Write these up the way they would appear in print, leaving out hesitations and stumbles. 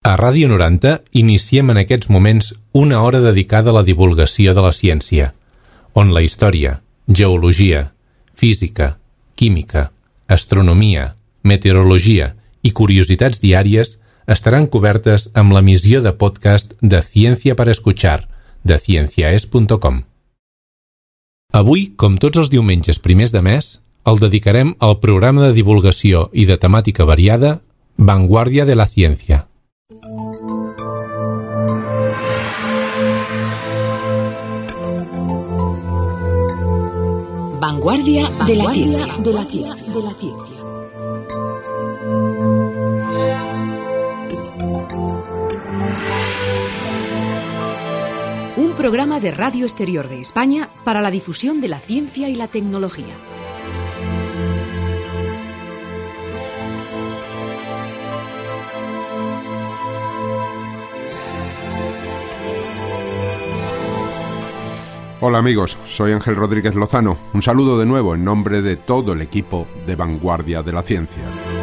A Ràdio 90 iniciem en aquests moments una hora dedicada a la divulgació de la ciència, on la història, geologia, física, química, astronomia, meteorologia i curiositats diàries estaran cobertes amb l'emissió de podcast de Ciencia para Escuchar, de cienciaes.com. Avui, com tots els diumenges primers de mes, el dedicarem al programa de divulgació i de temàtica variada Vanguardia de la Ciencia. Vanguardia de la Ciencia. Un programa de Radio Exterior de España para la difusión de la ciencia y la tecnología. Hola amigos, soy Ángel Rodríguez Lozano. Un saludo de nuevo en nombre de todo el equipo de Vanguardia de la Ciencia.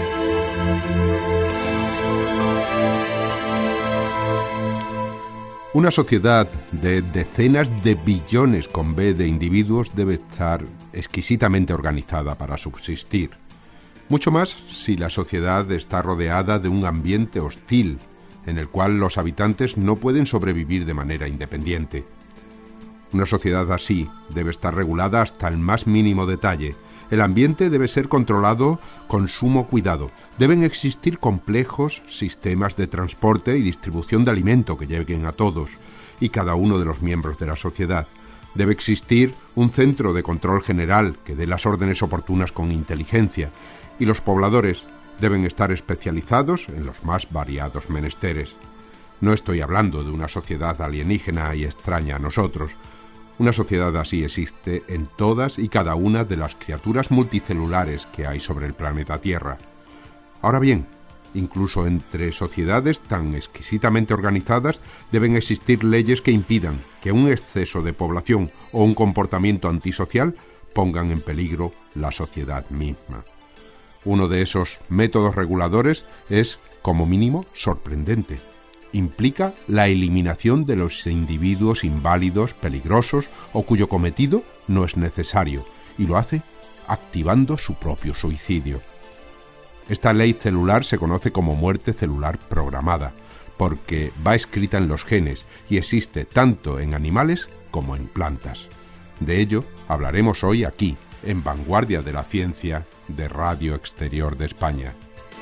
Una sociedad de decenas de billones con B de individuos debe estar exquisitamente organizada para subsistir. Mucho más si la sociedad está rodeada de un ambiente hostil, en el cual los habitantes no pueden sobrevivir de manera independiente. Una sociedad así debe estar regulada hasta el más mínimo detalle. El ambiente debe ser controlado con sumo cuidado. Deben existir complejos sistemas de transporte y distribución de alimento que lleguen a todos y cada uno de los miembros de la sociedad. Debe existir un centro de control general que dé las órdenes oportunas con inteligencia, y los pobladores deben estar especializados en los más variados menesteres. No estoy hablando de una sociedad alienígena y extraña a nosotros. Una sociedad así existe en todas y cada una de las criaturas multicelulares que hay sobre el planeta Tierra. Ahora bien, incluso entre sociedades tan exquisitamente organizadas deben existir leyes que impidan que un exceso de población o un comportamiento antisocial pongan en peligro la sociedad misma. Uno de esos métodos reguladores es, como mínimo, sorprendente. Implica la eliminación de los individuos inválidos, peligrosos o cuyo cometido no es necesario, y lo hace activando su propio suicidio. Esta ley celular se conoce como muerte celular programada, porque va escrita en los genes y existe tanto en animales como en plantas. De ello hablaremos hoy aquí, en Vanguardia de la Ciencia de Radio Exterior de España.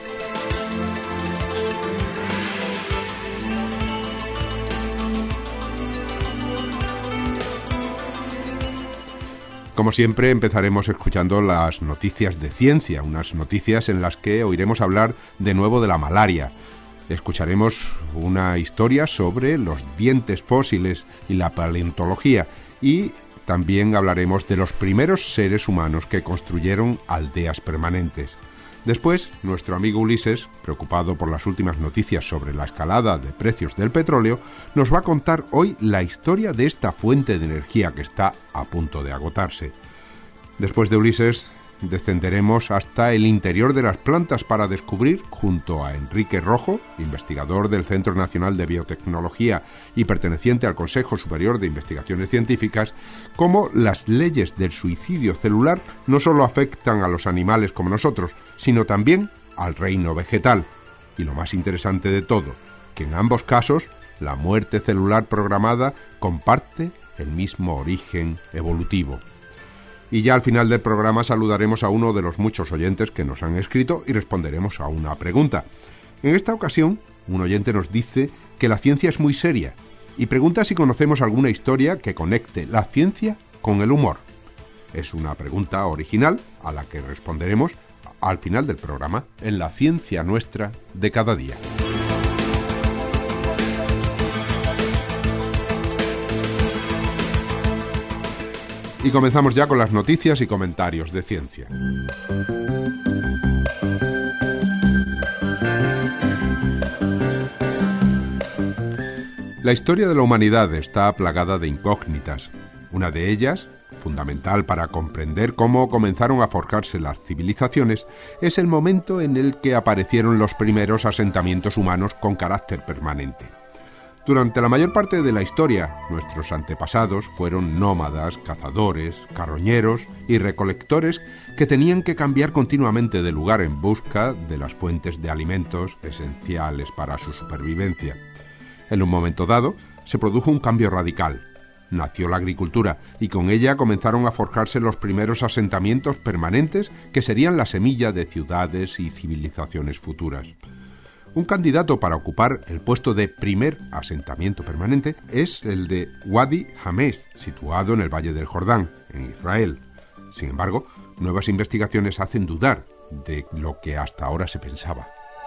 Como siempre, empezaremos escuchando las noticias de ciencia, unas noticias en las que oiremos hablar de nuevo de la malaria. Escucharemos una historia sobre los dientes fósiles y la paleontología, y también hablaremos de los primeros seres humanos que construyeron aldeas permanentes. Después, nuestro amigo Ulises, preocupado por las últimas noticias sobre la escalada de precios del petróleo, nos va a contar hoy la historia de esta fuente de energía que está a punto de agotarse. Después de Ulises, descenderemos hasta el interior de las plantas para descubrir, junto a Enrique Rojo, investigador del Centro Nacional de Biotecnología y perteneciente al Consejo Superior de Investigaciones Científicas, cómo las leyes del suicidio celular no solo afectan a los animales como nosotros, sino también al reino vegetal. Y lo más interesante de todo, que en ambos casos la muerte celular programada comparte el mismo origen evolutivo. Y ya al final del programa saludaremos a uno de los muchos oyentes que nos han escrito y responderemos a una pregunta. En esta ocasión, un oyente nos dice que la ciencia es muy seria y pregunta si conocemos alguna historia que conecte la ciencia con el humor. Es una pregunta original a la que responderemos al final del programa en la Ciencia Nuestra de cada día. Y comenzamos ya con las noticias y comentarios de ciencia. La historia de la humanidad está plagada de incógnitas. Una de ellas, fundamental para comprender cómo comenzaron a forjarse las civilizaciones, es el momento en el que aparecieron los primeros asentamientos humanos con carácter permanente. Durante la mayor parte de la historia, nuestros antepasados fueron nómadas, cazadores, carroñeros y recolectores que tenían que cambiar continuamente de lugar en busca de las fuentes de alimentos esenciales para su supervivencia. En un momento dado, se produjo un cambio radical. Nació la agricultura y con ella comenzaron a forjarse los primeros asentamientos permanentes que serían la semilla de ciudades y civilizaciones futuras. Un candidato para ocupar el puesto de primer asentamiento permanente es el de Wadi James, situado en el Valle del Jordán, en Israel. Sin embargo, nuevas investigaciones hacen dudar de lo que hasta ahora se pensaba.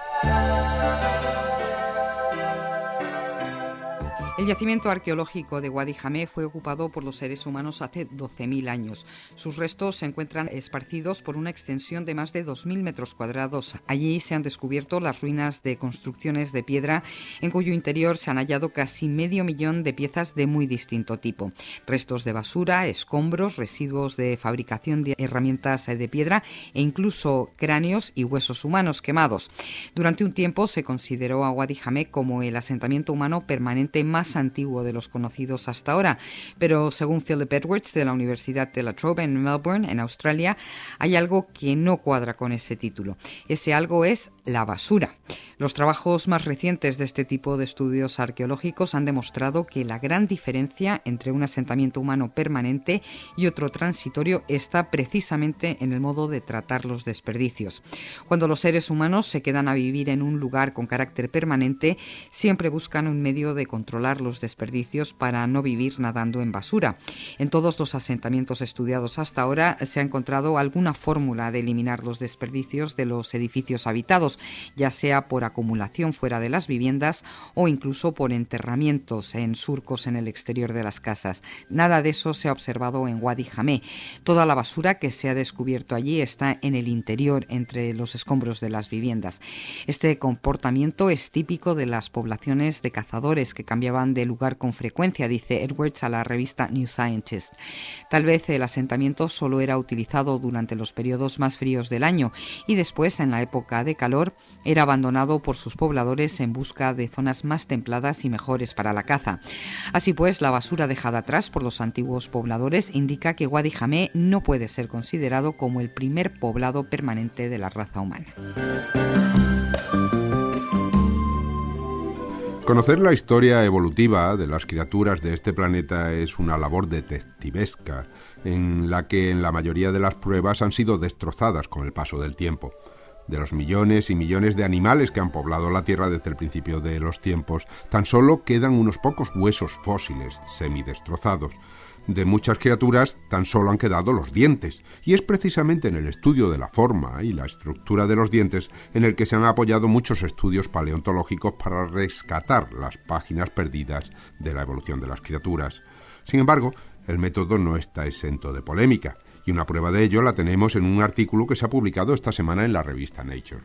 El yacimiento arqueológico de Wadi Jamé fue ocupado por los seres humanos hace 12.000 años. Sus restos se encuentran esparcidos por una extensión de más de 2.000 metros cuadrados. Allí se han descubierto las ruinas de construcciones de piedra, en cuyo interior se han hallado casi 500.000 de piezas de muy distinto tipo. Restos de basura, escombros, residuos de fabricación de herramientas de piedra e incluso cráneos y huesos humanos quemados. Durante un tiempo se consideró a Wadi Jamé como el asentamiento humano permanente más antiguo de los conocidos hasta ahora, pero según Philip Edwards de la Universidad de La Trobe en Melbourne, en Australia, hay algo que no cuadra con ese título. Ese algo es la basura. Los trabajos más recientes de este tipo de estudios arqueológicos han demostrado que la gran diferencia entre un asentamiento humano permanente y otro transitorio está precisamente en el modo de tratar los desperdicios. Cuando los seres humanos se quedan a vivir en un lugar con carácter permanente, siempre buscan un medio de controlar los desperdicios para no vivir nadando en basura. En todos los asentamientos estudiados hasta ahora se ha encontrado alguna fórmula de eliminar los desperdicios de los edificios habitados, ya sea por acumulación fuera de las viviendas o incluso por enterramientos en surcos en el exterior de las casas. Nada de eso se ha observado en Wadi Jamé. Toda la basura que se ha descubierto allí está en el interior, entre los escombros de las viviendas. Este comportamiento es típico de las poblaciones de cazadores que cambiaban de lugar con frecuencia, dice Edwards a la revista New Scientist. Tal vez el asentamiento solo era utilizado durante los periodos más fríos del año y después, en la época de calor, era abandonado por sus pobladores en busca de zonas más templadas y mejores para la caza. Así pues, la basura dejada atrás por los antiguos pobladores indica que Wadi Jamé no puede ser considerado como el primer poblado permanente de la raza humana. Conocer la historia evolutiva de las criaturas de este planeta es una labor detectivesca, en la que en la mayoría de las pruebas han sido destrozadas con el paso del tiempo. De los millones y millones de animales que han poblado la Tierra desde el principio de los tiempos, tan solo quedan unos pocos huesos fósiles semidestrozados. De muchas criaturas tan solo han quedado los dientes, y es precisamente en el estudio de la forma y la estructura de los dientes en el que se han apoyado muchos estudios paleontológicos para rescatar las páginas perdidas de la evolución de las criaturas. Sin embargo, el método no está exento de polémica, y una prueba de ello la tenemos en un artículo que se ha publicado esta semana en la revista Nature.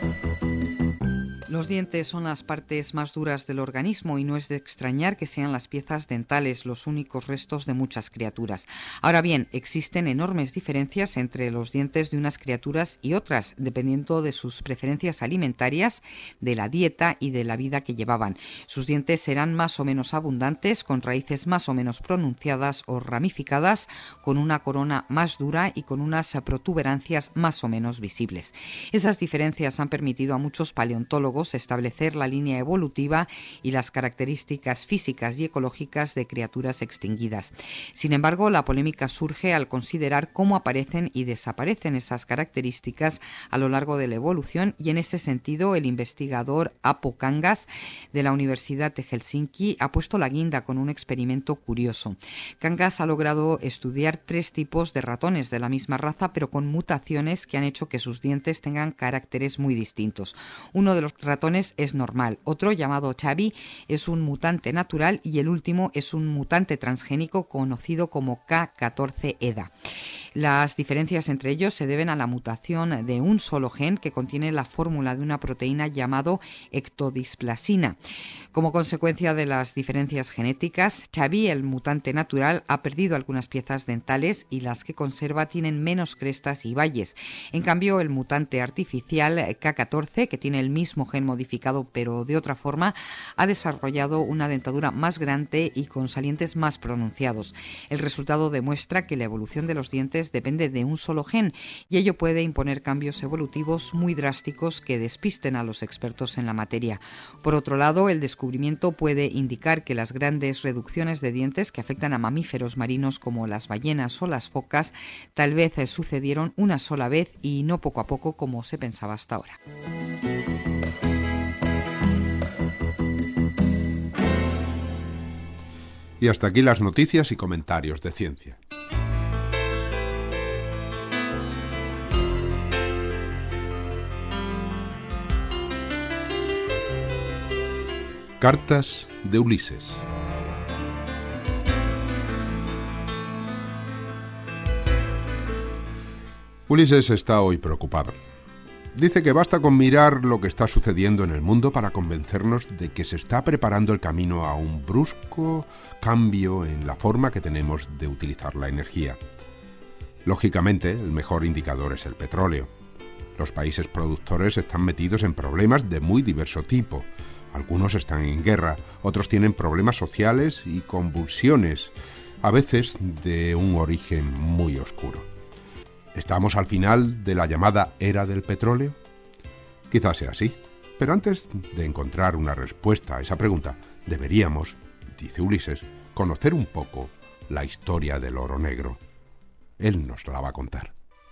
Los dientes son las partes más duras del organismo y no es de extrañar que sean las piezas dentales los únicos restos de muchas criaturas. Ahora bien, existen enormes diferencias entre los dientes de unas criaturas y otras, dependiendo de sus preferencias alimentarias, de la dieta y de la vida que llevaban. Sus dientes serán más o menos abundantes, con raíces más o menos pronunciadas o ramificadas, con una corona más dura y con unas protuberancias más o menos visibles. Esas diferencias han permitido a muchos paleontólogos establecer la línea evolutiva y las características físicas y ecológicas de criaturas extinguidas. Sin embargo, la polémica surge al considerar cómo aparecen y desaparecen esas características a lo largo de la evolución, y en ese sentido el investigador Apo Kangas de la Universidad de Helsinki ha puesto la guinda con un experimento curioso. Kangas ha logrado estudiar 3 tipos de ratones de la misma raza, pero con mutaciones que han hecho que sus dientes tengan caracteres muy distintos. Uno de los ratones es normal, otro, llamado Tabby, es un mutante natural, y el último es un mutante transgénico conocido como K14 EDA. Las diferencias entre ellos se deben a la mutación de un solo gen que contiene la fórmula de una proteína llamado ectodisplasina. Como consecuencia de las diferencias genéticas, Xavi, el mutante natural, ha perdido algunas piezas dentales y las que conserva tienen menos crestas y valles. En cambio, el mutante artificial K14, que tiene el mismo gen modificado pero de otra forma, ha desarrollado una dentadura más grande y con salientes más pronunciados. El resultado demuestra que la evolución de los dientes depende de un solo gen y ello puede imponer cambios evolutivos muy drásticos que despisten a los expertos en la materia. Por otro lado, el descubrimiento puede indicar que las grandes reducciones de dientes que afectan a mamíferos marinos como las ballenas o las focas tal vez sucedieron una sola vez y no poco a poco como se pensaba hasta ahora. Y hasta aquí las noticias y comentarios de ciencia. Cartas de Ulises. Ulises está hoy preocupado. Dice que basta con mirar lo que está sucediendo en el mundo para convencernos de que se está preparando el camino a un brusco cambio en la forma que tenemos de utilizar la energía. Lógicamente, el mejor indicador es el petróleo. Los países productores están metidos en problemas de muy diverso tipo. Algunos están en guerra, otros tienen problemas sociales y convulsiones, a veces de un origen muy oscuro. ¿Estamos al final de la llamada era del petróleo? Quizás sea así, pero antes de encontrar una respuesta a esa pregunta, deberíamos, dice Ulises, conocer un poco la historia del oro negro. Él nos la va a contar.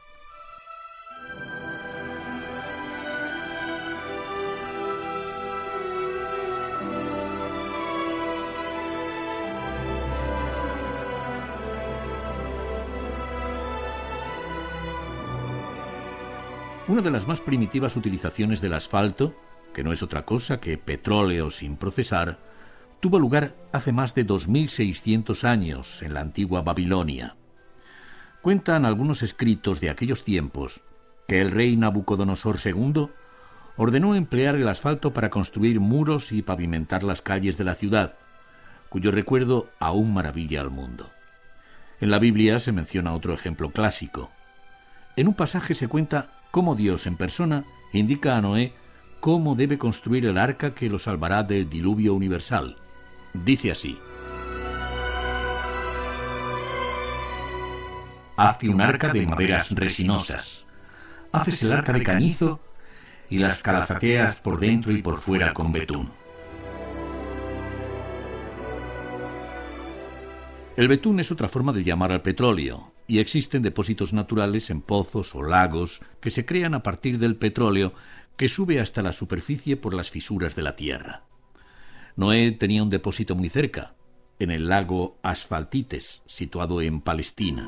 Una de las más primitivas utilizaciones del asfalto, que no es otra cosa que petróleo sin procesar, tuvo lugar hace más de 2600 años en la antigua Babilonia. Cuentan algunos escritos de aquellos tiempos que el rey Nabucodonosor II ordenó emplear el asfalto para construir muros y pavimentar las calles de la ciudad, cuyo recuerdo aún maravilla al mundo. En la Biblia se menciona otro ejemplo clásico. En un pasaje se cuenta cómo Dios en persona indica a Noé cómo debe construir el arca que lo salvará del diluvio universal. Dice así: hazte un arca de maderas resinosas, haces el arca de cañizo y las calafateas por dentro y por fuera con betún. El betún es otra forma de llamar al petróleo, y existen depósitos naturales en pozos o lagos que se crean a partir del petróleo que sube hasta la superficie por las fisuras de la tierra. Noé tenía un depósito muy cerca, en el lago Asfaltites, situado en Palestina.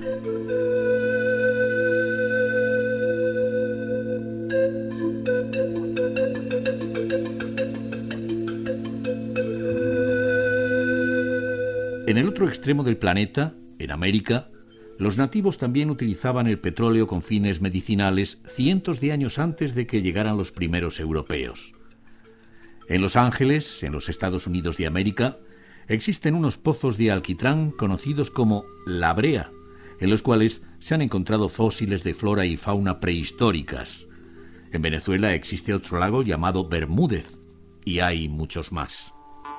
En el otro extremo del planeta, en América, los nativos también utilizaban el petróleo con fines medicinales cientos de años antes de que llegaran los primeros europeos. En Los Ángeles, en los Estados Unidos de América, existen unos pozos de alquitrán conocidos como La Brea, en los cuales se han encontrado fósiles de flora y fauna prehistóricas. En Venezuela existe otro lago llamado Bermúdez, y hay muchos más.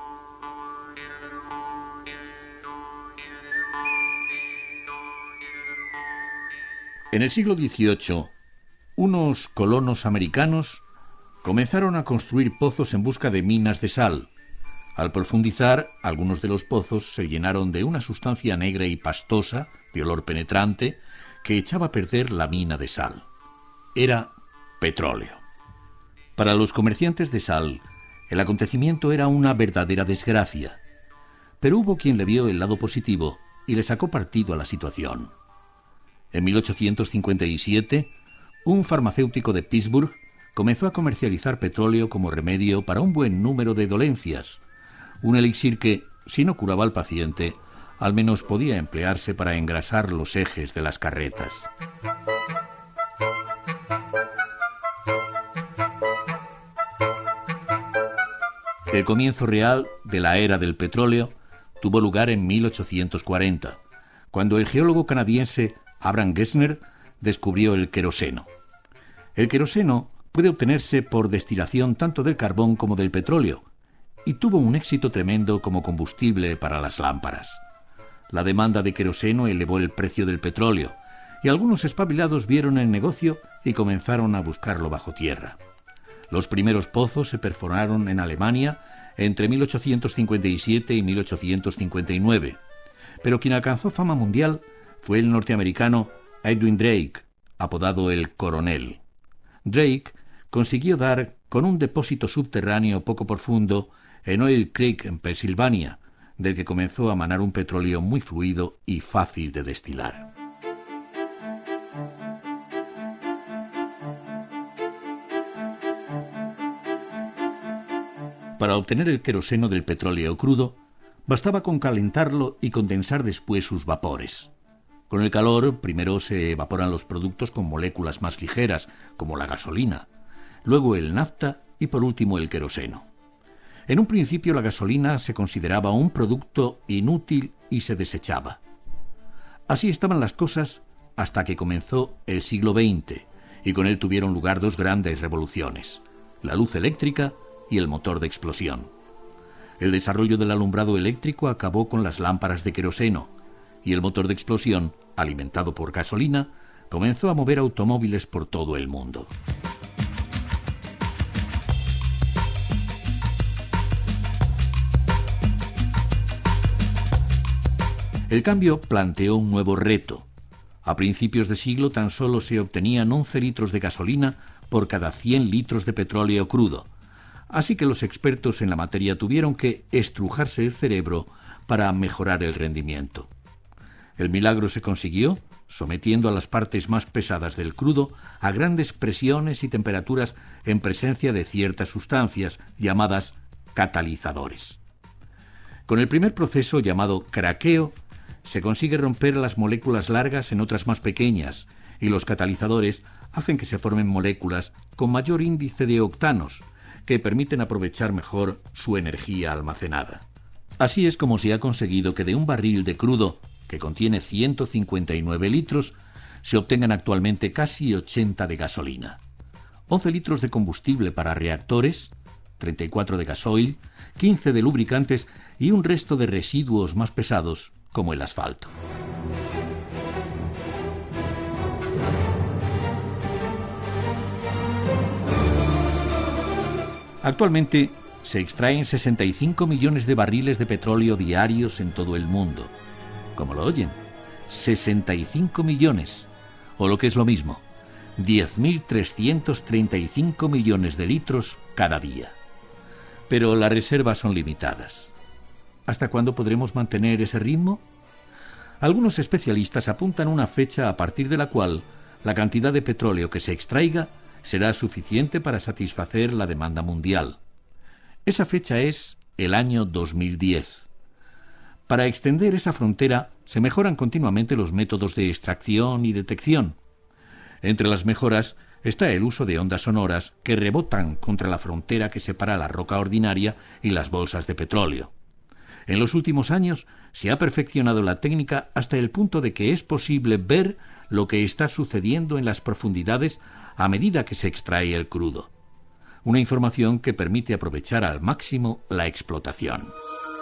En el siglo XVIII, unos colonos americanos comenzaron a construir pozos en busca de minas de sal. Al profundizar, algunos de los pozos se llenaron de una sustancia negra y pastosa, de olor penetrante, que echaba a perder la mina de sal. Era petróleo. Para los comerciantes de sal, el acontecimiento era una verdadera desgracia. Pero hubo quien le vio el lado positivo y le sacó partido a la situación. En 1857, un farmacéutico de Pittsburgh comenzó a comercializar petróleo como remedio para un buen número de dolencias, un elixir que, si no curaba al paciente, Al menos podía emplearse para engrasar los ejes de las carretas. El comienzo real de la era del petróleo tuvo lugar en 1840, cuando el geólogo canadiense Abraham Gessner descubrió el queroseno. El queroseno puede obtenerse por destilación tanto del carbón como del petróleo, y tuvo un éxito tremendo como combustible para las lámparas. La demanda de queroseno elevó el precio del petróleo, y algunos espabilados vieron el negocio y comenzaron a buscarlo bajo tierra. Los primeros pozos se perforaron en Alemania entre 1857 y 1859, pero quien alcanzó fama mundial fue el norteamericano Edwin Drake, apodado el Coronel. Drake consiguió dar con un depósito subterráneo poco profundo en Oil Creek, en Pensilvania, del que comenzó a manar un petróleo muy fluido y fácil de destilar. Para obtener el queroseno del petróleo crudo, bastaba con calentarlo y condensar después sus vapores. Con el calor, primero se evaporan los productos con moléculas más ligeras, como la gasolina, luego el nafta y por último el queroseno. En un principio la gasolina se consideraba un producto inútil y se desechaba. Así estaban las cosas hasta que comenzó el siglo XX, y con él tuvieron lugar dos grandes revoluciones: la luz eléctrica y el motor de explosión. El desarrollo del alumbrado eléctrico acabó con las lámparas de queroseno, y el motor de explosión, alimentado por gasolina, comenzó a mover automóviles por todo el mundo. El cambio planteó un nuevo reto. A principios de siglo tan solo se obtenían 11 litros de gasolina por cada 100 litros de petróleo crudo, así que los expertos en la materia tuvieron que estrujarse el cerebro para mejorar el rendimiento. El milagro se consiguió sometiendo a las partes más pesadas del crudo a grandes presiones y temperaturas en presencia de ciertas sustancias llamadas catalizadores. Con el primer proceso, llamado craqueo, se consigue romper las moléculas largas en otras más pequeñas, y los catalizadores hacen que se formen moléculas con mayor índice de octanos, que permiten aprovechar mejor su energía almacenada. Así es como se ha conseguido que de un barril de crudo, que contiene 159 litros, se obtengan actualmente casi 80 de gasolina, 11 litros de combustible para reactores, 34 de gasoil, 15 de lubricantes y un resto de residuos más pesados, como el asfalto. Actualmente se extraen 65 millones de barriles de petróleo diarios en todo el mundo. Como lo oyen, 65 millones, o lo que es lo mismo, 10.335 millones de litros cada día. Pero las reservas son limitadas. ¿Hasta cuándo podremos mantener ese ritmo? Algunos especialistas apuntan una fecha a partir de la cual la cantidad de petróleo que se extraiga será suficiente para satisfacer la demanda mundial. Esa fecha es el año 2010. Para extender esa frontera se mejoran continuamente los métodos de extracción y detección. Entre las mejoras está el uso de ondas sonoras que rebotan contra la frontera que separa la roca ordinaria y las bolsas de petróleo. En los últimos años se ha perfeccionado la técnica hasta el punto de que es posible ver lo que está sucediendo en las profundidades a medida que se extrae el crudo. Una información que permite aprovechar al máximo la explotación.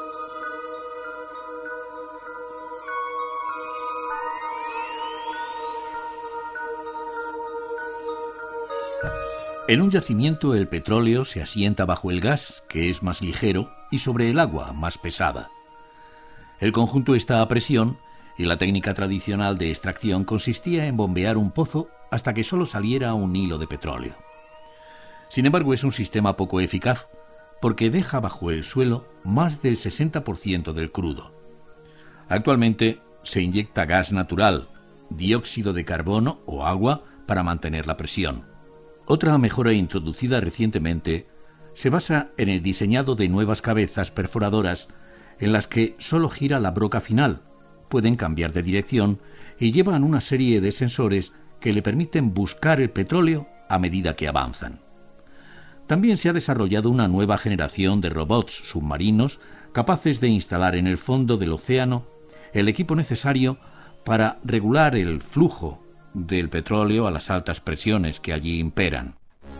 En un yacimiento el petróleo se asienta bajo el gas, que es más ligero, y sobre el agua, más pesada. El conjunto está a presión y la técnica tradicional de extracción consistía en bombear un pozo hasta que solo saliera un hilo de petróleo. Sin embargo, es un sistema poco eficaz porque deja bajo el suelo más del 60% del crudo. Actualmente se inyecta gas natural, dióxido de carbono o agua para mantener la presión. Otra mejora introducida recientemente se basa en el diseñado de nuevas cabezas perforadoras en las que solo gira la broca final, pueden cambiar de dirección y llevan una serie de sensores que le permiten buscar el petróleo a medida que avanzan. También se ha desarrollado una nueva generación de robots submarinos capaces de instalar en el fondo del océano el equipo necesario para regular el flujo del petróleo a las altas presiones que allí imperan.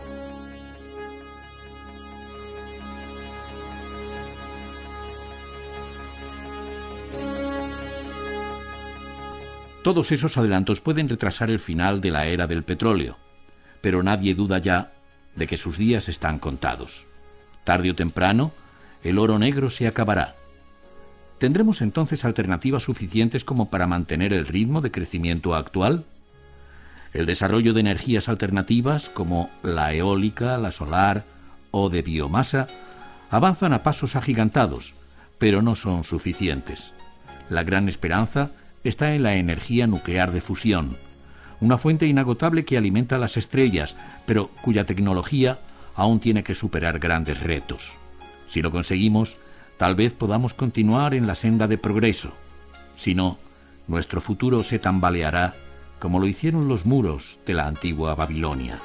Todos esos adelantos pueden retrasar el final de la era del petróleo, pero nadie duda ya de que sus días están contados. Tarde o temprano, el oro negro se acabará. ¿Tendremos entonces alternativas suficientes como para mantener el ritmo de crecimiento actual? El desarrollo de energías alternativas como la eólica, la solar o de biomasa avanzan a pasos agigantados, pero no son suficientes. La gran esperanza está en la energía nuclear de fusión, una fuente inagotable que alimenta las estrellas, pero cuya tecnología aún tiene que superar grandes retos. Si lo conseguimos, tal vez podamos continuar en la senda de progreso. Si no, nuestro futuro se tambaleará como lo hicieron los muros de la antigua Babilonia.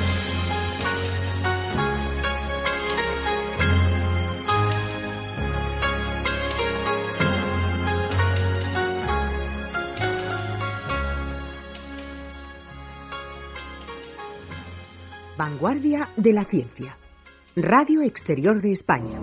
Vanguardia de la ciencia. Radio Exterior de España.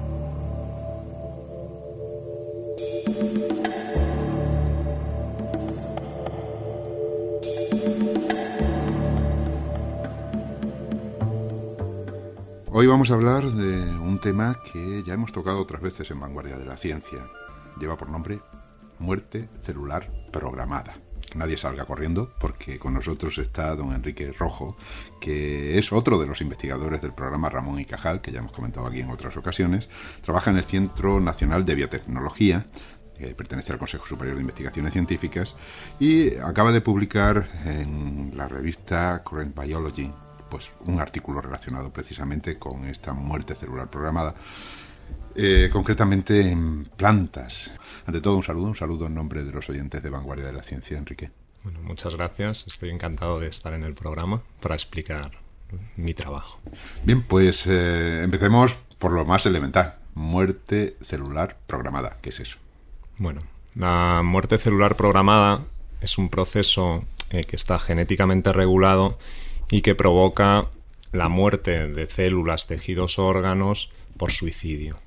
Hoy vamos a hablar de un tema que ya hemos tocado otras veces en Vanguardia de la Ciencia. Lleva por nombre muerte celular programada. Nadie salga corriendo porque con nosotros está don Enrique Rojo, que es otro de los investigadores del programa Ramón y Cajal, que ya hemos comentado aquí en otras ocasiones. Trabaja en el Centro Nacional de Biotecnología, que pertenece al Consejo Superior de Investigaciones Científicas, y acaba de publicar en la revista Current Biology pues un artículo relacionado precisamente con esta muerte celular programada, concretamente en plantas. Ante todo, un saludo en nombre de los oyentes de Vanguardia de la Ciencia, Enrique. Bueno, muchas gracias. Estoy encantado de estar en el programa para explicar mi trabajo. Bien, pues empecemos por lo más elemental. Muerte celular programada. ¿Qué es eso? Bueno, la muerte celular programada es un proceso que está genéticamente regulado y que provoca la muerte de células, tejidos o órganos por suicidio.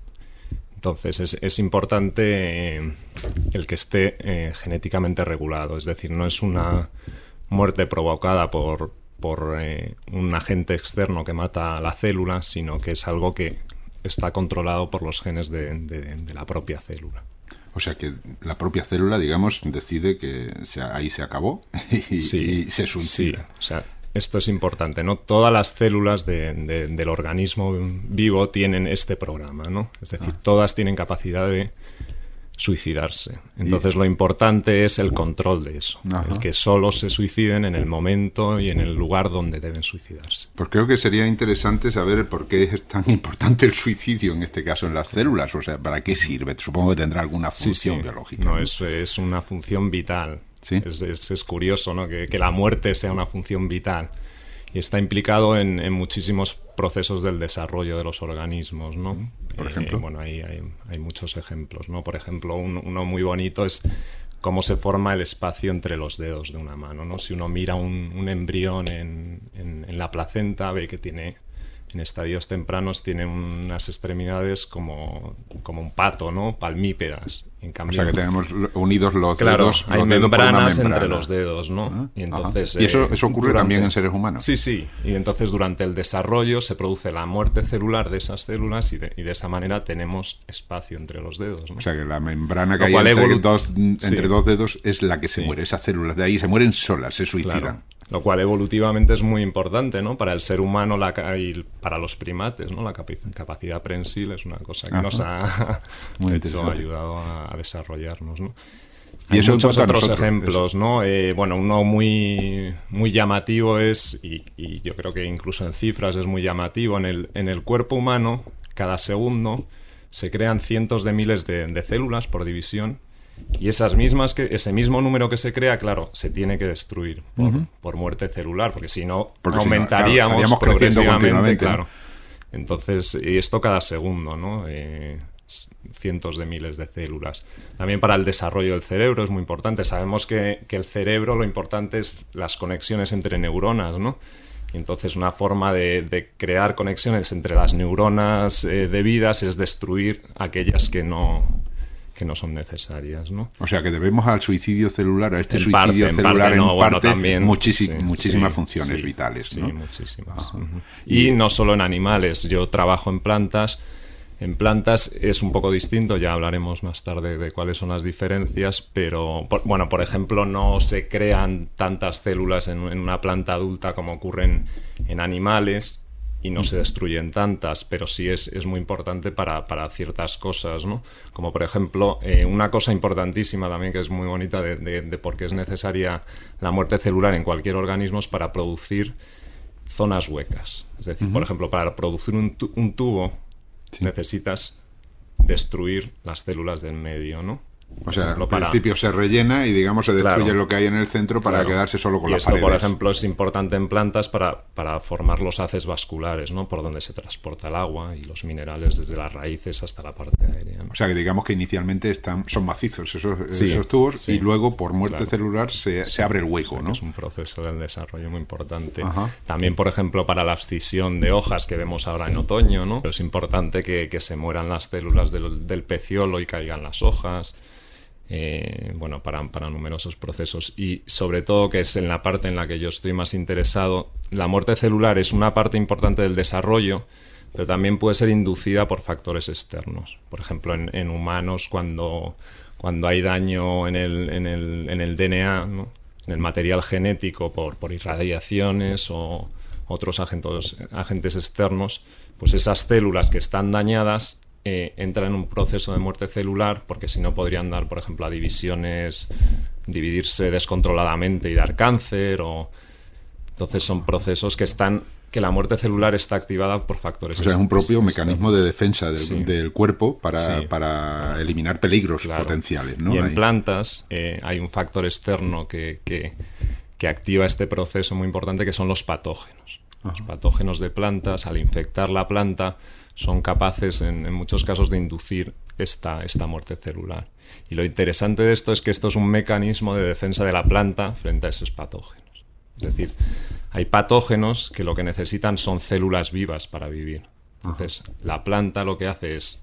Entonces es importante el que esté genéticamente regulado, es decir, no es una muerte provocada por un agente externo que mata a la célula, sino que es algo que está controlado por los genes de la propia célula. O sea que la propia célula, digamos, decide que ahí se acabó y se suicida. Sí, o sea, esto es importante, ¿no? Todas las células del organismo vivo tienen este programa, ¿no? Es decir, todas tienen capacidad de suicidarse. Entonces lo importante es el control de eso, el que solo se suiciden en el momento y en el lugar donde deben suicidarse. Pues creo que sería interesante saber por qué es tan importante el suicidio en este caso en las células, o sea, ¿para qué sirve? Supongo que tendrá alguna función biológica. No, es una función vital. ¿Sí? Es curioso, ¿no? que la muerte sea una función vital y está implicado en muchísimos procesos del desarrollo de los organismos, ¿no? Por ejemplo. Bueno, hay muchos ejemplos, ¿no? Por ejemplo, uno muy bonito es cómo se forma el espacio entre los dedos de una mano, ¿no? Si uno mira un embrión en la placenta, ve que tiene, en estadios tempranos, tiene unas extremidades como un pato, ¿no? Palmípedas. En cambio, o sea que tenemos unidos los claro, dedos. Hay los membranas dedos entre los dedos, ¿no? Y entonces, ¿y eso ocurre también en seres humanos? Sí. Y entonces durante el desarrollo se produce la muerte celular de esas células y de esa manera tenemos espacio entre los dedos, ¿no? O sea que la membrana que hay entre dos dedos es la que se muere. Esas células de ahí se mueren solas, se suicidan. Claro. Lo cual evolutivamente es muy importante, ¿no? Para el ser humano y para los primates, ¿no? La capacidad prensil es una cosa que nos ha ayudado a desarrollarnos, ¿no? Hay muchos otros ejemplos, ¿no? Bueno, uno muy llamativo es, y yo creo que incluso en cifras es muy llamativo, en el cuerpo humano, cada segundo se crean cientos de miles de células por división, y ese mismo número que se crea, claro, se tiene que destruir por muerte celular, porque si no aumentaríamos progresivamente, claro. Entonces, y esto cada segundo, ¿no? Cientos de miles de células. También para el desarrollo del cerebro es muy importante. Sabemos que el cerebro, lo importante es las conexiones entre neuronas, ¿no? Y entonces una forma de crear conexiones entre las neuronas debidas es destruir aquellas que no son necesarias, ¿no? O sea, que debemos al suicidio celular, a este suicidio celular muchísimas funciones vitales, ¿no? Sí, muchísimas. Y no solo en animales. Yo trabajo en plantas. En plantas es un poco distinto, ya hablaremos más tarde de cuáles son las diferencias, pero, por ejemplo, no se crean tantas células en una planta adulta como ocurren en animales, y no se destruyen tantas, pero sí es muy importante para ciertas cosas, ¿no? Como por ejemplo, una cosa importantísima también que es muy bonita de por qué es necesaria la muerte celular en cualquier organismo es para producir zonas huecas. Es decir, por ejemplo, para producir un tubo necesitas destruir las células del medio, ¿no? O sea, al principio se rellena y, digamos, se destruye lo que hay en el centro para quedarse solo con las paredes. Por ejemplo, es importante en plantas para formar los haces vasculares, ¿no? Por donde se transporta el agua y los minerales desde las raíces hasta la parte aérea, ¿no? O sea, que digamos que inicialmente son macizos esos tubos y luego, por muerte celular, se abre el hueco, ¿no? Es un proceso del desarrollo muy importante. También, por ejemplo, para la abscisión de hojas que vemos ahora en otoño, ¿no? Es importante que se mueran las células del peciolo y caigan las hojas. Para numerosos procesos, y sobre todo, que es en la parte en la que yo estoy más interesado, la muerte celular es una parte importante del desarrollo, pero también puede ser inducida por factores externos. Por ejemplo, en humanos, cuando hay daño en el DNA, ¿no? En el material genético por irradiaciones o otros agentes externos, pues esas células que están dañadas entran en un proceso de muerte celular, porque si no podrían dar, por ejemplo, a dividirse descontroladamente y dar cáncer, entonces son procesos que la muerte celular está activada por factores. O sea, es un propio mecanismo de defensa del cuerpo para eliminar peligros potenciales, ¿no? Y en plantas hay un factor externo que activa este proceso muy importante, que son los patógenos. Los patógenos de plantas, al infectar la planta, son capaces en muchos casos de inducir esta muerte celular. Y lo interesante de esto es que esto es un mecanismo de defensa de la planta frente a esos patógenos. Es decir, hay patógenos que lo que necesitan son células vivas para vivir. Entonces, la planta lo que hace es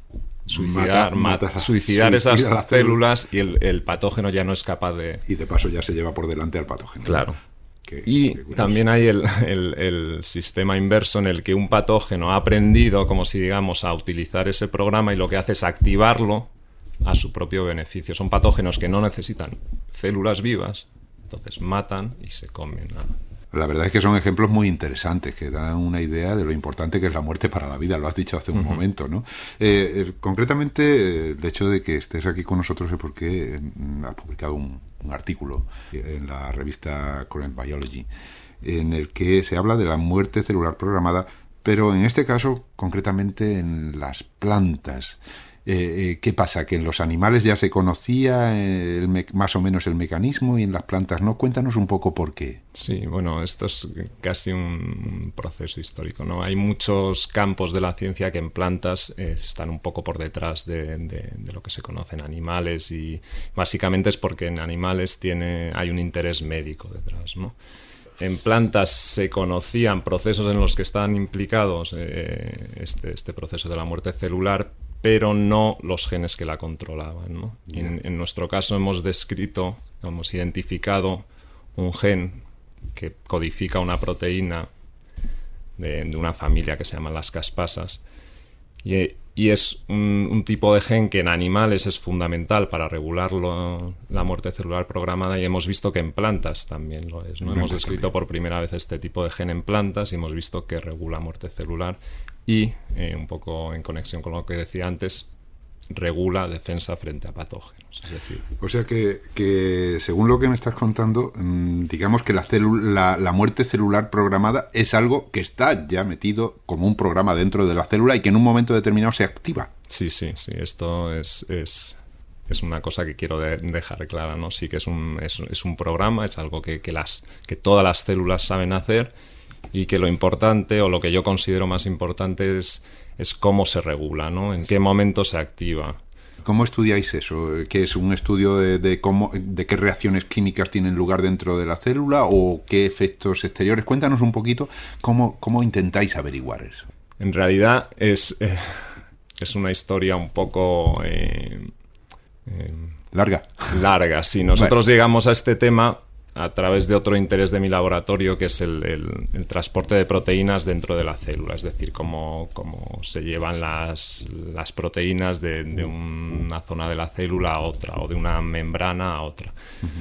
suicidar esas células, y el patógeno ya no es capaz de... Y de paso ya se lleva por delante al patógeno. Claro. También hay el sistema inverso, en el que un patógeno ha aprendido, como si digamos, a utilizar ese programa, y lo que hace es activarlo a su propio beneficio. Son patógenos que no necesitan células vivas, entonces matan y se comen. La verdad es que son ejemplos muy interesantes, que dan una idea de lo importante que es la muerte para la vida. Lo has dicho hace un momento, ¿no? Concretamente, el hecho de que estés aquí con nosotros es porque has publicado un artículo en la revista Current Biology, en el que se habla de la muerte celular programada, pero en este caso, concretamente en las plantas. ¿Qué pasa? ¿Que en los animales ya se conocía más o menos el mecanismo y en las plantas no? Cuéntanos un poco por qué. Sí, bueno, esto es casi un proceso histórico, ¿no? Hay muchos campos de la ciencia que en plantas están un poco por detrás de lo que se conoce en animales, y básicamente es porque en animales hay un interés médico detrás, ¿no? En plantas se conocían procesos en los que estaban implicados este proceso de la muerte celular, pero no los genes que la controlaban, ¿no? En nuestro caso hemos identificado un gen que codifica una proteína de una familia que se llama las caspasas, y es un tipo de gen que en animales es fundamental para regular la muerte celular programada, y hemos visto que en plantas también lo es, ¿no? Hemos descrito por primera vez este tipo de gen en plantas y hemos visto que regula muerte celular y, un poco en conexión con lo que decía antes, regula defensa frente a patógenos. Es decir, o sea que según lo que me estás contando, digamos que la muerte celular programada es algo que está ya metido como un programa dentro de la célula y que en un momento determinado se activa. Sí, esto es una cosa que quiero dejar clara, ¿no? Sí que es un programa, es algo que todas las células saben hacer, y que lo importante, o lo que yo considero más importante, es cómo se regula, ¿no? En qué momento se activa. ¿Cómo estudiáis eso? ¿Qué es un estudio de qué reacciones químicas tienen lugar dentro de la célula o qué efectos exteriores? Cuéntanos un poquito cómo intentáis averiguar eso. En realidad es una historia un poco larga. Si nosotros llegamos a este tema a través de otro interés de mi laboratorio, que es el transporte de proteínas dentro de la célula, es decir, cómo se llevan las proteínas de una zona de la célula a otra, o de una membrana a otra.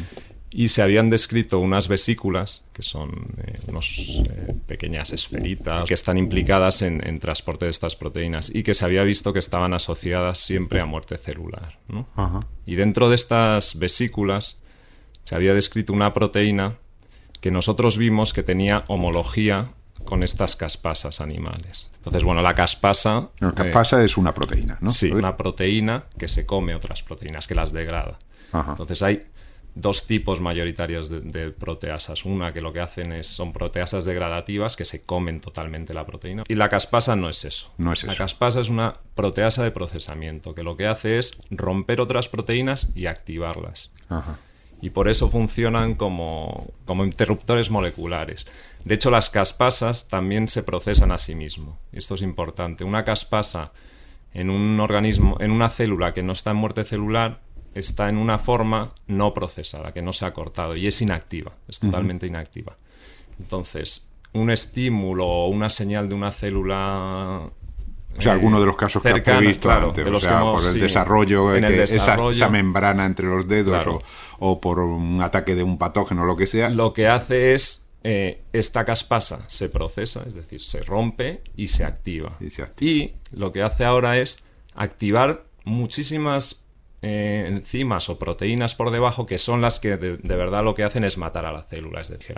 Y se habían descrito unas vesículas, que son unas pequeñas esferitas que están implicadas en transporte de estas proteínas, y que se había visto que estaban asociadas siempre a muerte celular, ¿no? Y dentro de estas vesículas se había descrito una proteína que nosotros vimos que tenía homología con estas caspasas animales. Entonces, bueno, la caspasa... La caspasa es una proteína, ¿no? Sí, una proteína que se come otras proteínas, que las degrada. Entonces hay dos tipos mayoritarios de proteasas. Una que lo que hacen son proteasas degradativas que se comen totalmente la proteína. Y la caspasa no es eso. La caspasa es una proteasa de procesamiento, que lo que hace es romper otras proteínas y activarlas. Y por eso funcionan como interruptores moleculares. De hecho, las caspasas también se procesan a sí mismo. Esto es importante. Una caspasa en un organismo, en una célula que no está en muerte celular, está en una forma no procesada, que no se ha cortado, y es inactiva, es totalmente inactiva. Entonces, un estímulo o una señal de una célula... O sea, alguno de los casos cercana, que has previsto antes, o sea, por el desarrollo, esa membrana entre los dedos, o por un ataque de un patógeno o lo que sea. Lo que hace es, esta caspasa se procesa, es decir, se rompe y se activa. Y lo que hace ahora es activar muchísimas enzimas o proteínas por debajo, que son las que de verdad lo que hacen es matar a la célula. Es decir,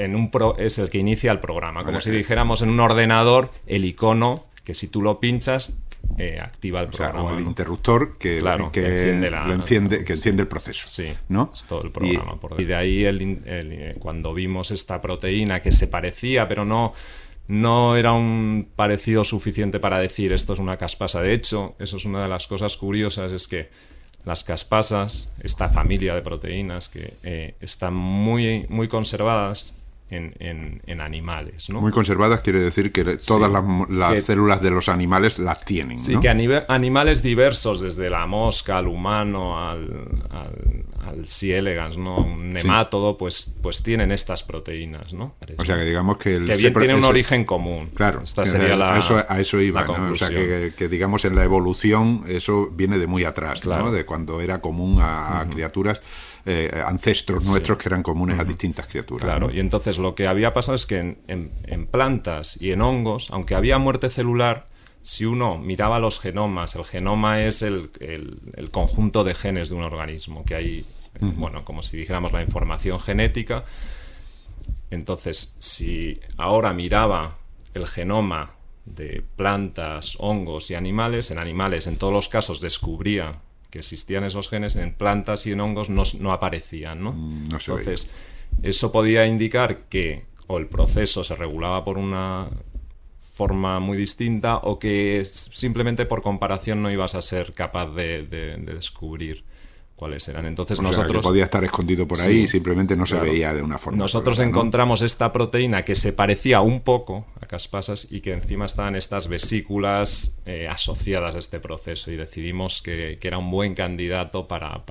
es el que inicia el programa, como si dijéramos en un ordenador el icono que si tú lo pinchas activa el programa. O el interruptor que enciende el proceso. Sí, ¿no? Es todo el programa. Y de ahí cuando vimos esta proteína que se parecía, pero no era un parecido suficiente para decir esto es una caspasa. De hecho, eso es una de las cosas curiosas, es que las caspasas, esta familia de proteínas, que están muy, muy conservadas en animales, ¿no? Muy conservadas quiere decir que todas las células de los animales las tienen, ¿no? Sí, que animales diversos, desde la mosca al humano al C. elegans, ¿no? Un nemátodo, pues tienen estas proteínas, ¿no? O sea, que digamos que tiene un origen común. Claro, esta sería a eso iba, ¿no? O sea, que digamos en la evolución eso viene de muy atrás, claro, ¿no? De cuando era común a criaturas, ancestros nuestros que eran comunes a distintas criaturas. Claro, ¿no? Y entonces lo que había pasado es que en plantas y en hongos, aunque había muerte celular, si uno miraba los genomas, el genoma es el conjunto de genes de un organismo, que hay, bueno, como si dijéramos la información genética. Entonces, si ahora miraba el genoma de plantas, hongos y animales, en todos los casos descubría que existían esos genes, en plantas y en hongos no aparecían, ¿no? Entonces, eso podía indicar que o el proceso se regulaba por una forma muy distinta, o que simplemente por comparación no ibas a ser capaz de descubrir cuáles eran. Entonces nosotros... que podía estar escondido por ahí y simplemente no se veía de una forma. Nosotros encontramos esta proteína que se parecía un poco a caspasas y que encima estaban estas vesículas asociadas a este proceso, y decidimos que era un buen candidato para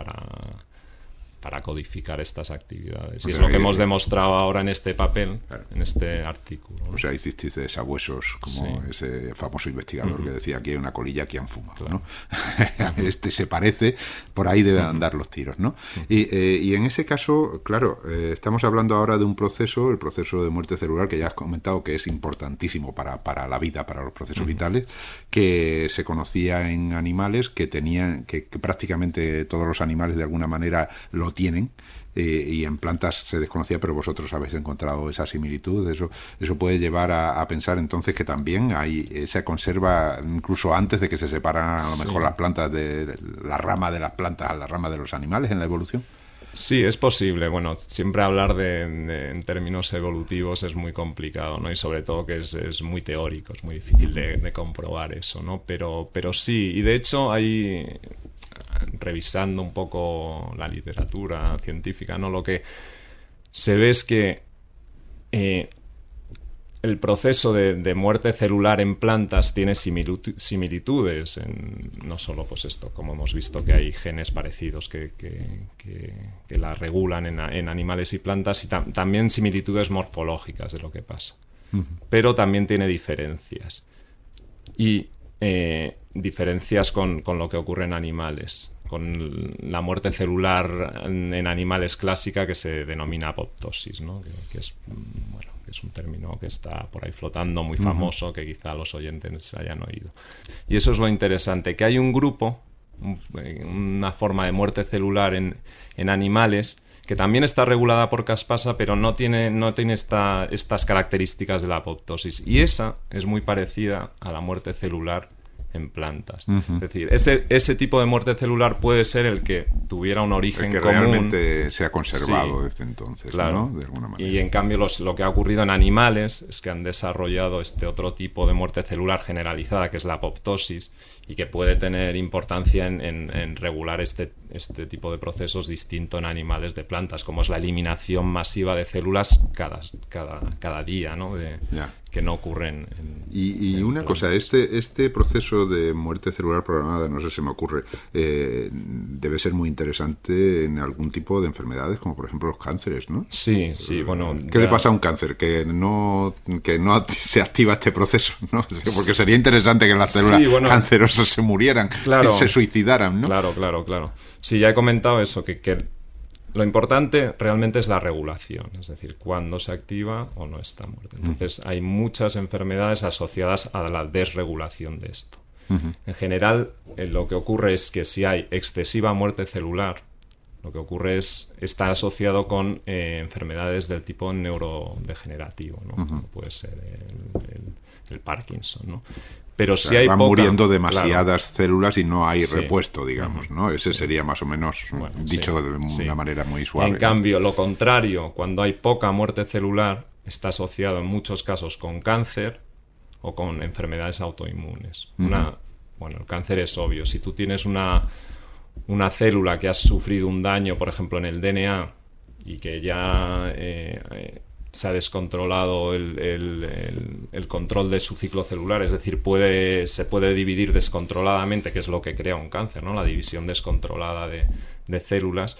codificar estas actividades. Y es lo que hemos demostrado ahora en este papel, claro, en este artículo, ¿no? O sea, hicisteis de sabuesos, como ese famoso investigador que decía que hay una colilla que han fumado, claro, ¿no? Este se parece, por ahí deben andar los tiros, ¿no? Y en ese caso, claro, estamos hablando ahora de un proceso, el proceso de muerte celular, que ya has comentado que es importantísimo para la vida, para los procesos vitales, que se conocía en animales, que prácticamente todos los animales de alguna manera lo no tienen, y en plantas se desconocía, pero vosotros habéis encontrado esa similitud. Eso puede llevar a pensar entonces que también se conserva incluso antes de que se separan a lo mejor las plantas de la rama de las plantas a la rama de los animales en la evolución. Sí, es posible. Bueno, siempre hablar en términos evolutivos es muy complicado, ¿no? Y sobre todo que es muy teórico, es muy difícil de comprobar eso, ¿no? Pero sí, y de hecho hay, revisando un poco la literatura científica, ¿no? Lo que se ve es que el proceso de muerte celular en plantas tiene similitudes, no solo pues esto, como hemos visto que hay genes parecidos que la regulan en animales y plantas, y también similitudes morfológicas de lo que pasa. Uh-huh. Pero también tiene diferencias. Y diferencias con lo que ocurre en animales, con la muerte celular en animales clásica, que se denomina apoptosis, ¿no? que es un término que está por ahí flotando, muy famoso, uh-huh, que quizá los oyentes hayan oído. Y eso es lo interesante, que hay un grupo, una forma de muerte celular en animales que también está regulada por caspasa, pero no tiene estas características de la apoptosis. Y esa es muy parecida a la muerte celular en plantas. Uh-huh. Es decir, ese tipo de muerte celular puede ser el que tuviera un origen que común. Realmente se ha conservado desde entonces, claro, ¿no? De alguna manera. Y en cambio lo que ha ocurrido en animales es que han desarrollado este otro tipo de muerte celular generalizada, que es la apoptosis, y que puede tener importancia en regular este tipo de procesos distinto en animales de plantas, como es la eliminación masiva de células cada día, ¿no? Que no ocurren en una cosa, este proceso de muerte celular programada, no sé, se me ocurre, debe ser muy interesante en algún tipo de enfermedades, como por ejemplo los cánceres, ¿no? Sí, bueno. ¿Qué le pasa a un cáncer? Que no se activa este proceso, ¿no? Porque sería interesante que las células cancerosas se murieran, claro, se suicidaran, ¿no? Claro. Sí, ya he comentado eso, que lo importante realmente es la regulación, es decir, cuándo se activa o no está muerta. Entonces, hay muchas enfermedades asociadas a la desregulación de esto. Uh-huh. En general, lo que ocurre es que si hay excesiva muerte celular, lo que ocurre está asociado con enfermedades del tipo neurodegenerativo, ¿no? Uh-huh. Como puede ser el Parkinson, ¿no? Pero si hay van muriendo demasiadas células y no hay repuesto, digamos, ¿no? Ese sería más o menos dicho de una manera muy suave. En cambio, lo contrario, cuando hay poca muerte celular, está asociado en muchos casos con cáncer o con enfermedades autoinmunes. Uh-huh. El cáncer es obvio. Si tú tienes una célula que ha sufrido un daño, por ejemplo, en el DNA, y que ya se ha descontrolado el control de su ciclo celular, es decir, se puede dividir descontroladamente, que es lo que crea un cáncer, ¿no? La división descontrolada de células.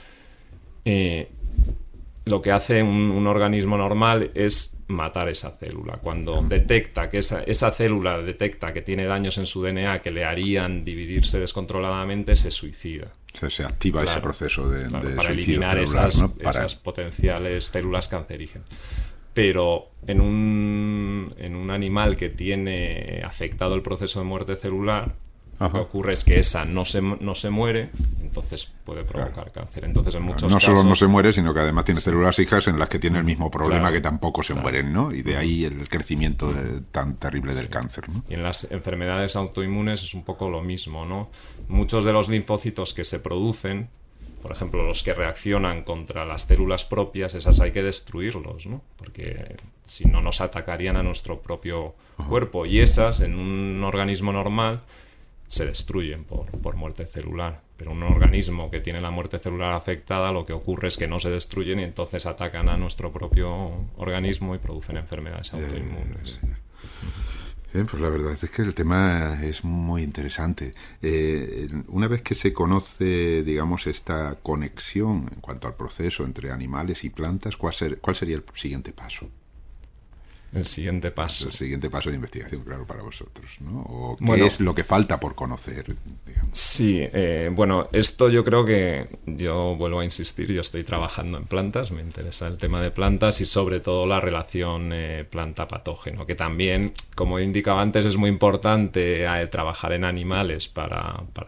Lo que hace un organismo normal es matar esa célula. Cuando detecta que esa célula detecta que tiene daños en su DNA que le harían dividirse descontroladamente, se suicida. Se activa ese proceso de para suicidio eliminar celular, ¿no? esas potenciales células cancerígenas. Pero en un animal que tiene afectado el proceso de muerte celular, lo que ocurre es que esa no se muere, entonces puede provocar cáncer. Entonces, en muchos casos, solo no se muere, sino que además tiene células hijas en las que tiene el mismo problema, que tampoco se mueren, ¿no? Y de ahí el crecimiento tan terrible del cáncer, ¿no? Y en las enfermedades autoinmunes es un poco lo mismo, ¿no? Muchos de los linfocitos que se producen, por ejemplo, los que reaccionan contra las células propias, esas hay que destruirlos, ¿no? Porque si no nos atacarían a nuestro propio cuerpo. Y esas, en un organismo normal, se destruyen por muerte celular. Pero un organismo que tiene la muerte celular afectada, lo que ocurre es que no se destruyen y entonces atacan a nuestro propio organismo y producen enfermedades autoinmunes. Pues la verdad es que el tema es muy interesante. Una vez que se conoce, digamos, esta conexión en cuanto al proceso entre animales y plantas, ¿cuál sería el siguiente paso? El siguiente paso. El siguiente paso de investigación, claro, para vosotros, ¿no? ¿O qué es lo que falta por conocer, digamos? Sí, esto yo creo que, yo vuelvo a insistir, yo estoy trabajando en plantas, me interesa el tema de plantas y sobre todo la relación planta-patógeno, que también, como he indicado antes, es muy importante trabajar en animales para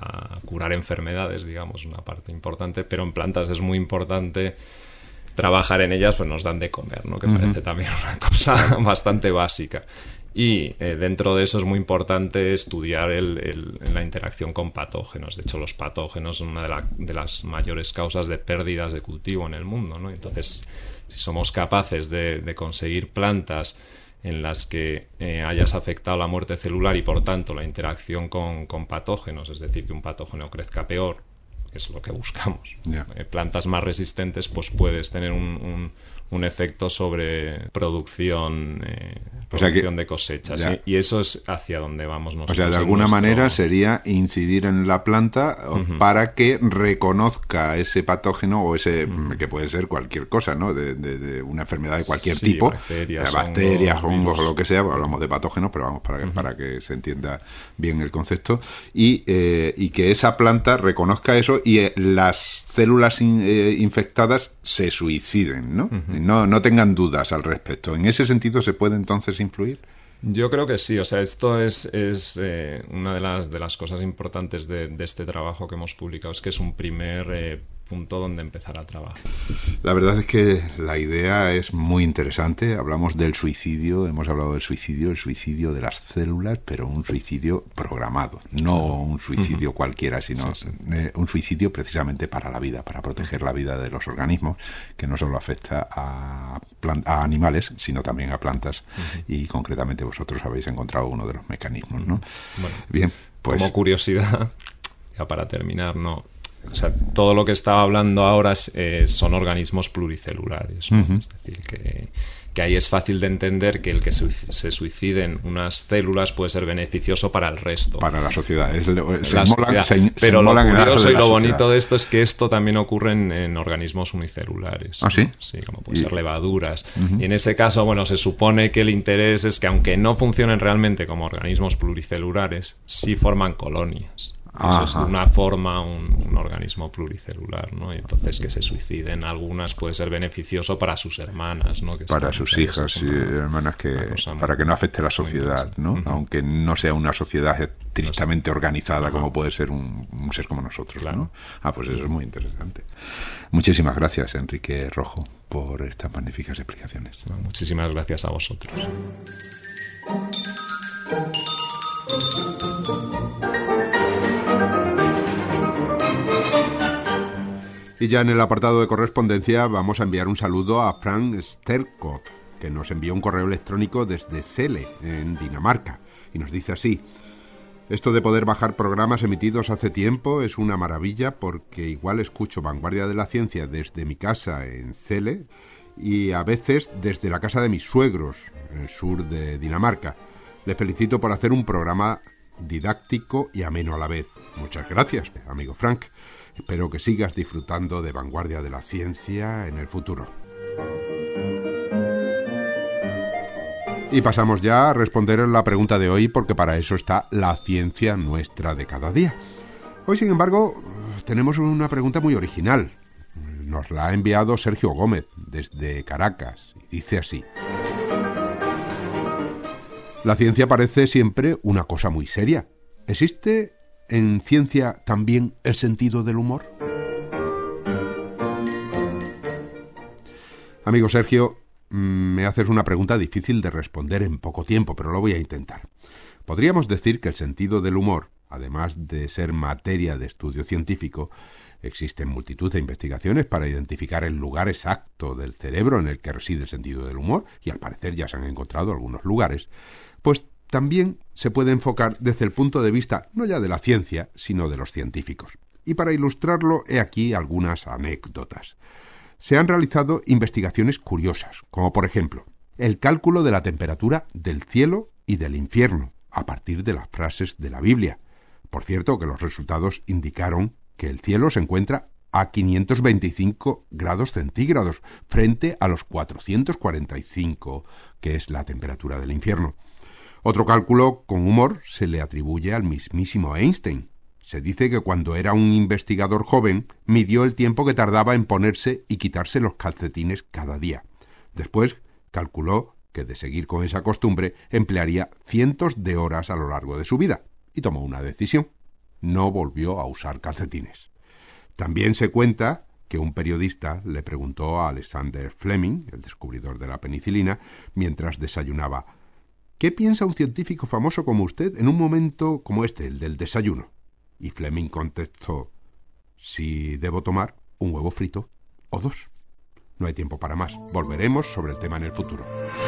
curar enfermedades, digamos, una parte importante, pero en plantas es muy importante trabajar en ellas, pues nos dan de comer, ¿no? Que parece también una cosa bastante básica. Y dentro de eso es muy importante estudiar la interacción con patógenos. De hecho, los patógenos son una de las mayores causas de pérdidas de cultivo en el mundo, ¿no? Entonces, si somos capaces de conseguir plantas en las que hayas afectado la muerte celular y, por tanto, la interacción con patógenos, es decir, que un patógeno crezca peor, que es lo que buscamos. Plantas más resistentes, pues puedes tener un efecto sobre producción de cosechas. ¿Sí? Y eso es hacia donde vamos nosotros. O sea, de alguna manera sería incidir en la planta para que reconozca ese patógeno o ese, que puede ser cualquier cosa, ¿no? De una enfermedad de cualquier tipo. Bacterias, hongos o lo que sea. Hablamos de patógenos, pero vamos, para que se entienda bien el concepto. Y que esa planta reconozca eso y las células infectadas se suiciden, ¿no? No tengan dudas al respecto. ¿En ese sentido se puede entonces influir? Yo creo que sí, o sea, esto es una de las cosas importantes de este trabajo que hemos publicado, es que es un primer punto donde empezar a trabajar. La verdad es que la idea es muy interesante. Hablamos del suicidio, hemos hablado del suicidio, el suicidio de las células, pero un suicidio programado, no un suicidio cualquiera, sino un suicidio precisamente para la vida, para proteger la vida de los organismos, que no solo afecta a animales, sino también a plantas, y concretamente vosotros habéis encontrado uno de los mecanismos, ¿no? Bueno, bien, pues como curiosidad, ya para terminar, ¿no? O sea, todo lo que estaba hablando ahora son organismos pluricelulares, ¿no? Es decir, que ahí es fácil de entender que el que se suiciden unas células puede ser beneficioso para el resto. Para la sociedad. Pero lo curioso y lo bonito de esto es que esto también ocurre en organismos unicelulares. ¿Ah, sí? Sí, como pueden ser levaduras. Y en ese caso, bueno, se supone que el interés es que aunque no funcionen realmente como organismos pluricelulares, sí forman colonias. Eso es de una forma un organismo pluricelular, ¿no? Y entonces que se suiciden algunas puede ser beneficioso para sus hermanas, ¿no? Para sus hijas y hermanas, para que no afecte la sociedad, ¿no? Aunque no sea una sociedad estrictamente organizada como puede ser un ser como nosotros, ¿no? Pues eso es muy interesante. Muchísimas gracias, Enrique Rojo, por estas magníficas explicaciones. Muchísimas gracias a vosotros. Y ya en el apartado de correspondencia vamos a enviar un saludo a Frank Sterkov, que nos envió un correo electrónico desde Celle, en Dinamarca, y nos dice así: esto de poder bajar programas emitidos hace tiempo es una maravilla, porque igual escucho Vanguardia de la Ciencia desde mi casa en Celle y a veces desde la casa de mis suegros, en el sur de Dinamarca. Le felicito por hacer un programa didáctico y ameno a la vez. Muchas gracias, amigo Frank. Espero que sigas disfrutando de Vanguardia de la Ciencia en el futuro. Y pasamos ya a responder la pregunta de hoy, porque para eso está la ciencia nuestra de cada día. Hoy, sin embargo, tenemos una pregunta muy original. Nos la ha enviado Sergio Gómez desde Caracas y dice así: la ciencia parece siempre una cosa muy seria. ¿Existe en ciencia también el sentido del humor? Amigo Sergio, me haces una pregunta difícil de responder en poco tiempo, pero lo voy a intentar. Podríamos decir que el sentido del humor, además de ser materia de estudio científico, existen multitud de investigaciones para identificar el lugar exacto del cerebro en el que reside el sentido del humor, y al parecer ya se han encontrado algunos lugares, pues también se puede enfocar desde el punto de vista no ya de la ciencia, sino de los científicos. Y para ilustrarlo, he aquí algunas anécdotas. Se han realizado investigaciones curiosas, como por ejemplo, el cálculo de la temperatura del cielo y del infierno, a partir de las frases de la Biblia. Por cierto, que los resultados indicaron que el cielo se encuentra a 525 grados centígrados, frente a los 445, que es la temperatura del infierno. Otro cálculo con humor se le atribuye al mismísimo Einstein. Se dice que cuando era un investigador joven, midió el tiempo que tardaba en ponerse y quitarse los calcetines cada día. Después calculó que de seguir con esa costumbre emplearía cientos de horas a lo largo de su vida, y tomó una decisión. no volvió a usar calcetines. También se cuenta que un periodista le preguntó a Alexander Fleming, el descubridor de la penicilina, mientras desayunaba: ¿qué piensa un científico famoso como usted en un momento como este, el del desayuno? Y Fleming contestó: si debo tomar un huevo frito o dos. No hay tiempo para más. Volveremos sobre el tema en el futuro.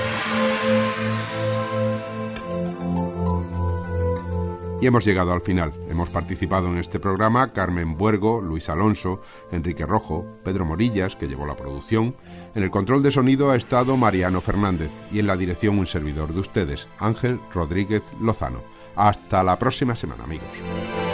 Y hemos llegado al final. Hemos participado en este programa Carmen Buergo, Luis Alonso, Enrique Rojo, Pedro Morillas, que llevó la producción. En el control de sonido ha estado Mariano Fernández y en la dirección un servidor de ustedes, Ángel Rodríguez Lozano. Hasta la próxima semana, amigos.